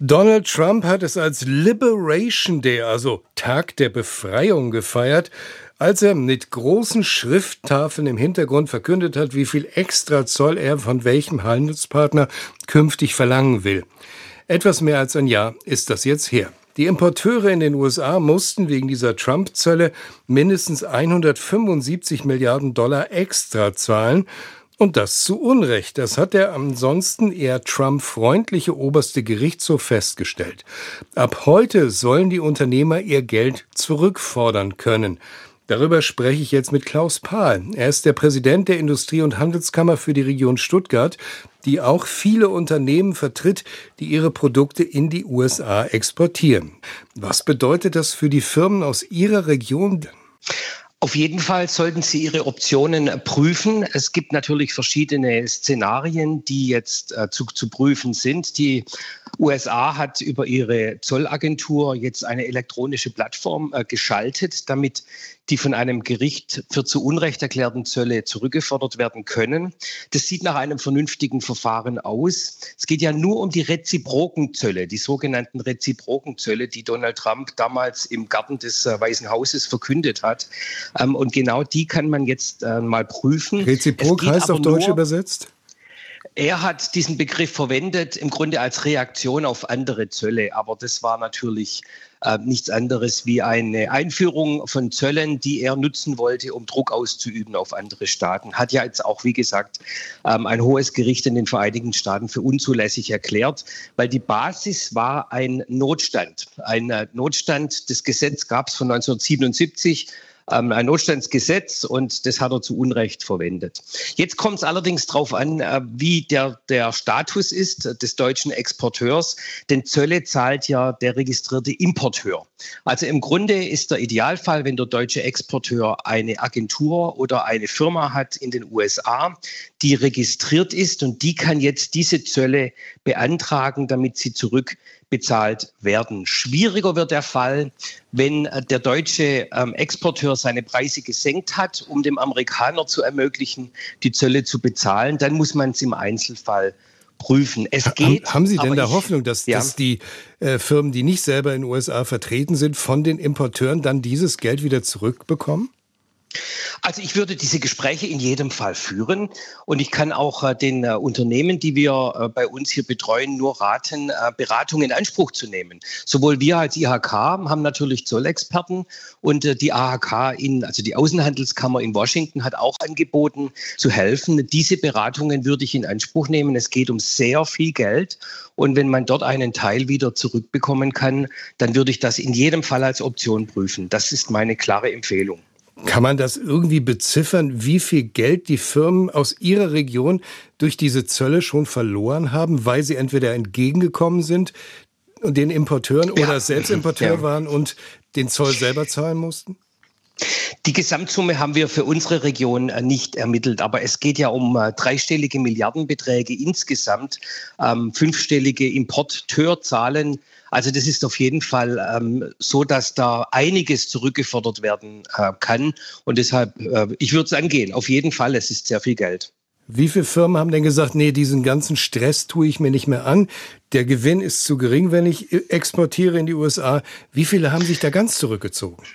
Donald Trump hat es als Liberation Day, also Tag der Befreiung, gefeiert, als er mit großen Schrifttafeln im Hintergrund verkündet hat, wie viel Extrazoll er von welchem Handelspartner künftig verlangen will. Etwas mehr als ein Jahr ist das jetzt her. Die Importeure in den USA mussten wegen dieser Trump-Zölle mindestens 175 Milliarden Dollar extra zahlen. Und das zu Unrecht. Das hat der ansonsten eher Trump-freundliche oberste Gerichtshof festgestellt. Ab heute sollen die Unternehmer ihr Geld zurückfordern können. Darüber spreche ich jetzt mit Klaus Pahl. Er ist der Präsident der Industrie- und Handelskammer für die Region Stuttgart, die auch viele Unternehmen vertritt, die ihre Produkte in die USA exportieren. Was bedeutet das für die Firmen aus Ihrer Region? Auf jeden Fall sollten Sie Ihre Optionen prüfen. Es gibt natürlich verschiedene Szenarien, die jetzt zu prüfen sind. Die USA hat über ihre Zollagentur jetzt eine elektronische Plattform geschaltet, damit die von einem Gericht für zu Unrecht erklärten Zölle zurückgefordert werden können. Das sieht nach einem vernünftigen Verfahren aus. Es geht ja nur um die reziproken Zölle, die sogenannten reziproken Zölle, die Donald Trump damals im Garten des Weißen Hauses verkündet hat. Und genau die kann man jetzt mal prüfen. Reziprok heißt auf Deutsch übersetzt? Er hat diesen Begriff verwendet, im Grunde als Reaktion auf andere Zölle. Aber das war natürlich nichts anderes wie eine Einführung von Zöllen, die er nutzen wollte, um Druck auszuüben auf andere Staaten. Hat ja jetzt auch, wie gesagt, ein hohes Gericht in den Vereinigten Staaten für unzulässig erklärt, weil die Basis war ein Notstand. Ein Notstand, das Gesetz gab es von 1977. Ein Notstandsgesetz, und das hat er zu Unrecht verwendet. Jetzt kommt es allerdings darauf an, wie der Status ist des deutschen Exporteurs, denn Zölle zahlt ja der registrierte Importeur. Also im Grunde ist der Idealfall, wenn der deutsche Exporteur eine Agentur oder eine Firma hat in den USA, die registriert ist, und die kann jetzt diese Zölle beantragen, damit sie zurückbezahlt werden. Schwieriger wird der Fall, wenn der deutsche Exporteur seine Preise gesenkt hat, um dem Amerikaner zu ermöglichen, die Zölle zu bezahlen. Dann muss man es im Einzelfall prüfen. Haben Sie denn da Hoffnung, dass die Firmen, die nicht selber in den USA vertreten sind, von den Importeuren dann dieses Geld wieder zurückbekommen? Also ich würde diese Gespräche in jedem Fall führen, und ich kann auch den Unternehmen, die wir bei uns hier betreuen, nur raten, Beratung in Anspruch zu nehmen. Sowohl wir als IHK haben natürlich Zollexperten, und die AHK, also die Außenhandelskammer in Washington, hat auch angeboten zu helfen. Diese Beratungen würde ich in Anspruch nehmen. Es geht um sehr viel Geld, und wenn man dort einen Teil wieder zurückbekommen kann, dann würde ich das in jedem Fall als Option prüfen. Das ist meine klare Empfehlung. Kann man das irgendwie beziffern, wie viel Geld die Firmen aus Ihrer Region durch diese Zölle schon verloren haben, weil sie entweder entgegengekommen sind und den Importeuren oder selbst Importeur waren und den Zoll selber zahlen mussten? Die Gesamtsumme haben wir für unsere Region nicht ermittelt, aber es geht ja um dreistellige Milliardenbeträge insgesamt, fünfstellige Importeurzahlen. Also das ist auf jeden Fall so, dass da einiges zurückgefordert werden kann, und deshalb, ich würde es angehen, auf jeden Fall, es ist sehr viel Geld. Wie viele Firmen haben denn gesagt, nee, diesen ganzen Stress tue ich mir nicht mehr an, der Gewinn ist zu gering, wenn ich exportiere in die USA? Wie viele haben sich da ganz zurückgezogen?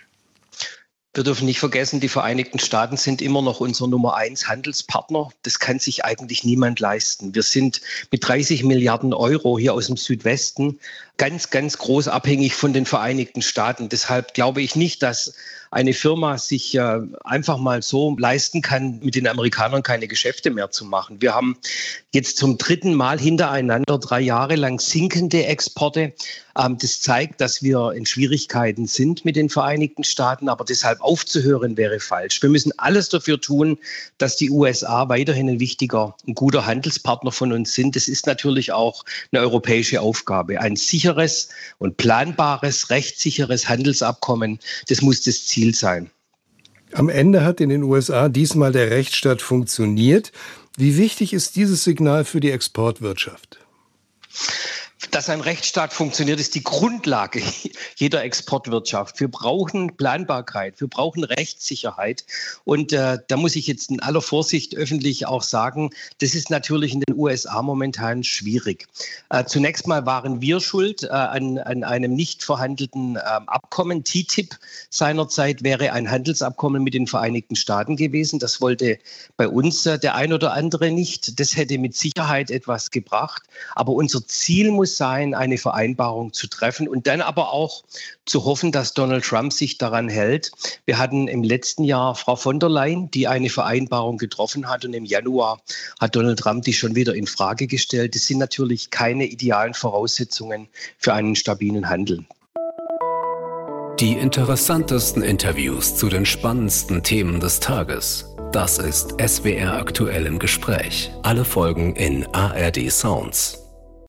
Wir dürfen nicht vergessen, die Vereinigten Staaten sind immer noch unser Nummer 1 Handelspartner. Das kann sich eigentlich niemand leisten. Wir sind mit 30 Milliarden Euro hier aus dem Südwesten ganz, ganz groß abhängig von den Vereinigten Staaten. Deshalb glaube ich nicht, dass eine Firma sich einfach mal so leisten kann, mit den Amerikanern keine Geschäfte mehr zu machen. Wir haben jetzt zum 3. Mal hintereinander 3 Jahre lang sinkende Exporte. Das zeigt, dass wir in Schwierigkeiten sind mit den Vereinigten Staaten, aber deshalb aufzuhören wäre falsch. Wir müssen alles dafür tun, dass die USA weiterhin ein wichtiger, ein guter Handelspartner von uns sind. Das ist natürlich auch eine europäische Aufgabe. Ein sicheres und planbares, rechtssicheres Handelsabkommen, das muss das Ziel sein. Am Ende hat in den USA diesmal der Rechtsstaat funktioniert. Wie wichtig ist dieses Signal für die Exportwirtschaft? Dass ein Rechtsstaat funktioniert, ist die Grundlage jeder Exportwirtschaft. Wir brauchen Planbarkeit, wir brauchen Rechtssicherheit. Und da muss ich jetzt in aller Vorsicht öffentlich auch sagen, das ist natürlich in den USA momentan schwierig. Zunächst mal waren wir schuld an einem nicht verhandelten Abkommen. TTIP seinerzeit wäre ein Handelsabkommen mit den Vereinigten Staaten gewesen. Das wollte bei uns der ein oder andere nicht. Das hätte mit Sicherheit etwas gebracht. Aber unser Ziel muss sein, eine Vereinbarung zu treffen und dann aber auch zu hoffen, dass Donald Trump sich daran hält. Wir hatten im letzten Jahr Frau von der Leyen, die eine Vereinbarung getroffen hat, und im Januar hat Donald Trump die schon wieder in Frage gestellt. Das sind natürlich keine idealen Voraussetzungen für einen stabilen Handel. Die interessantesten Interviews zu den spannendsten Themen des Tages. Das ist SWR aktuell im Gespräch. Alle Folgen in ARD Sounds.